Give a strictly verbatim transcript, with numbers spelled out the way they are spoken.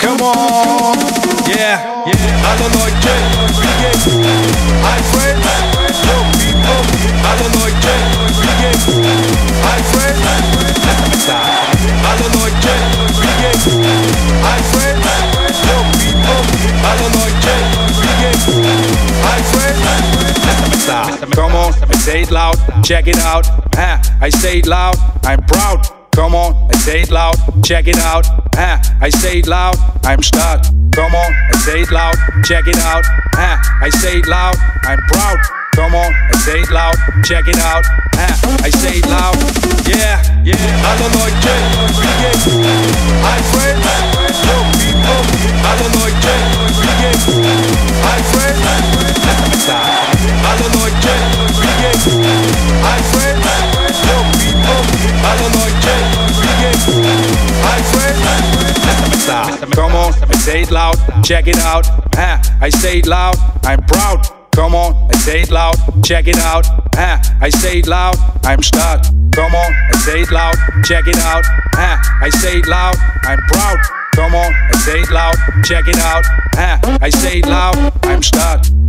Come on, yeah, yeah. Alle Leute, wie geht's? Hi friends, yo people. Alle Leute, wie geht's? Hi friends, alle Leute, wie geht's? Hi friends, yo people. Alle Leute, wie geht's? Hi friends. Come on, I say it loud, check it out. Ah, I say it loud, I'm proud. Come on, I say it loud, check it out. Ah, I say it loud, I'm stark. Come on, I say it loud, check it out. Ah, I say it loud, I'm proud. Come on, I say it loud, check it out. Ah, I say it loud, yeah, yeah. Alle Leute, wie geht's? Hi friends, yo people. Alle Leute, wie geht's? Hi friends, alle Leute, wie geht's? Hi friends, yo people. Alle Leute, wie geht's? Hi friends. Come on, I say it loud, check it out. Ah, I say it loud, I'm proud. Come on, I say it loud, check it out. Ah, I say it loud, I'm stark. Come on, I say it loud, check it out. Ah, I say it loud, I'm proud. Come on, I say it loud, check it out. Ah, I say it loud, I'm stark.